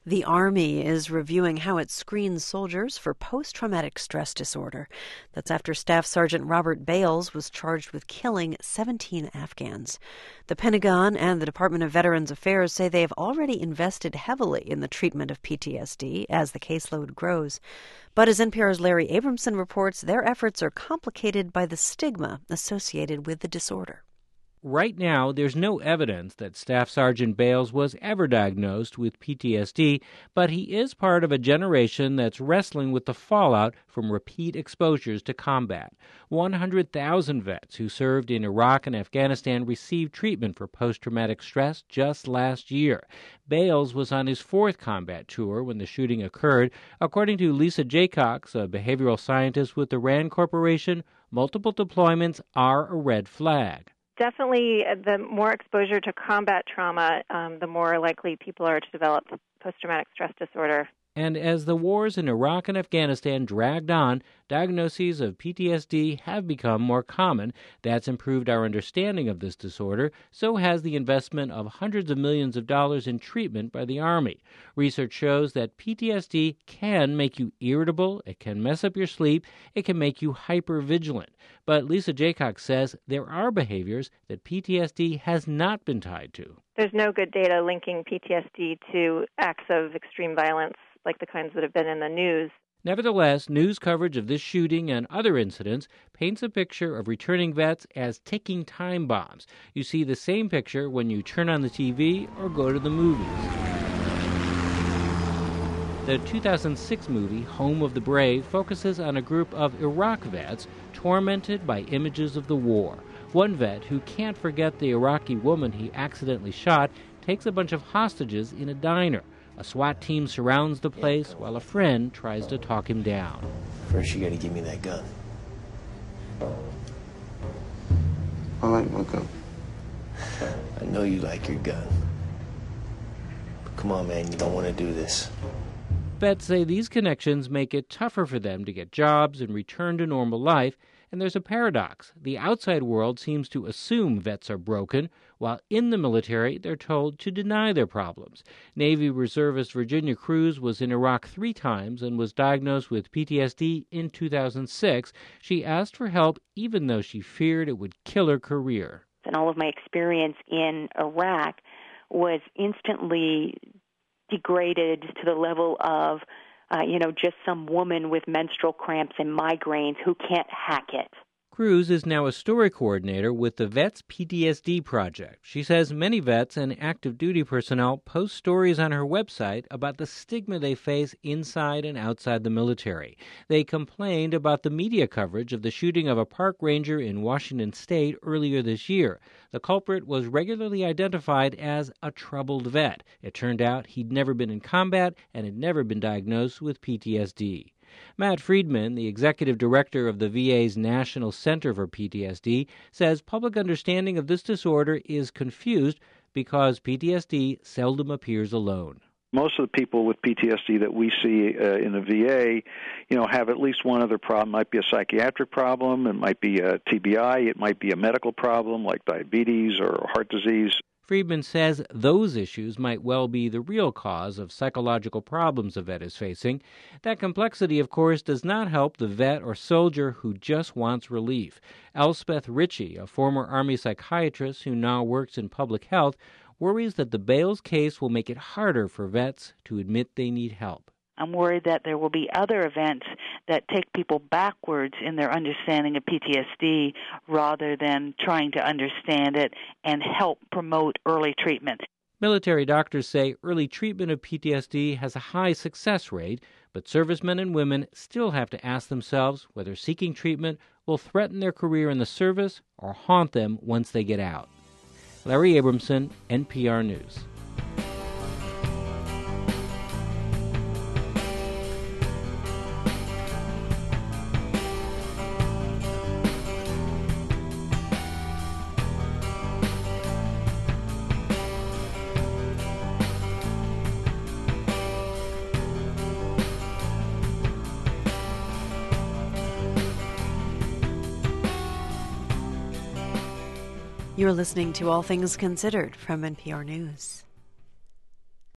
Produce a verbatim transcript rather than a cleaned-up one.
The Army is reviewing how it screens soldiers for post-traumatic stress disorder. That's after Staff Sergeant Robert Bales was charged with killing seventeen Afghans. The Pentagon and the Department of Veterans Affairs say they have already invested heavily in the treatment of P T S D as the caseload grows. But as N P R's Larry Abramson reports, their efforts are complicated by the stigma associated with the disorder. Right now, there's no evidence that Staff Sergeant Bales was ever diagnosed with P T S D, but he is part of a generation that's wrestling with the fallout from repeat exposures to combat. one hundred thousand vets who served in Iraq and Afghanistan received treatment for post-traumatic stress just last year. Bales was on his fourth combat tour when the shooting occurred. According to Lisa Jaycox, a behavioral scientist with the RAND Corporation, multiple deployments are a red flag. Definitely, the more exposure to combat trauma, um, the more likely people are to develop post-traumatic stress disorder. And as the wars in Iraq and Afghanistan dragged on, diagnoses of P T S D have become more common. That's improved our understanding of this disorder. So has the investment of hundreds of millions of dollars in treatment by the Army. Research shows that P T S D can make you irritable, it can mess up your sleep, it can make you hypervigilant. But Lisa Jaycox says there are behaviors that P T S D has not been tied to. There's no good data linking P T S D to acts of extreme violence like the kinds that have been in the news. Nevertheless, news coverage of this shooting and other incidents paints a picture of returning vets as ticking time bombs. You see the same picture when you turn on the T V or go to the movies. The two thousand six movie, Home of the Brave, focuses on a group of Iraq vets tormented by images of the war. One vet, who can't forget the Iraqi woman he accidentally shot, takes a bunch of hostages in a diner. A SWAT team surrounds the place while a friend tries to talk him down. First, you gotta give me that gun. I like my gun. I know you like your gun. But come on, man, you don't want to do this. Vets say these connections make it tougher for them to get jobs and return to normal life. And there's a paradox. The outside world seems to assume vets are broken, while in the military they're told to deny their problems. Navy reservist Virginia Cruz was in Iraq three times and was diagnosed with P T S D in two thousand six. She asked for help even though she feared it would kill her career. And all of my experience in Iraq was instantly degraded to the level of Uh, you know, just some woman with menstrual cramps and migraines who can't hack it. Cruz is now a story coordinator with the Vets P T S D Project. She says many vets and active duty personnel post stories on her website about the stigma they face inside and outside the military. They complained about the media coverage of the shooting of a park ranger in Washington state earlier this year. The culprit was regularly identified as a troubled vet. It turned out he'd never been in combat and had never been diagnosed with P T S D. Matt Friedman, the executive director of the V A's National Center for P T S D, says public understanding of this disorder is confused because P T S D seldom appears alone. Most of the people with P T S D that we see uh, in the V A, you know, have at least one other problem. It might be a psychiatric problem, it might be a T B I, it might be a medical problem like diabetes or heart disease. Friedman says those issues might well be the real cause of psychological problems a vet is facing. That complexity, of course, does not help the vet or soldier who just wants relief. Elspeth Ritchie, a former Army psychiatrist who now works in public health, worries that the Bales case will make it harder for vets to admit they need help. I'm worried that there will be other events that take people backwards in their understanding of P T S D rather than trying to understand it and help promote early treatment. Military doctors say early treatment of P T S D has a high success rate, but servicemen and women still have to ask themselves whether seeking treatment will threaten their career in the service or haunt them once they get out. Larry Abramson, N P R News. You're listening to All Things Considered from N P R News.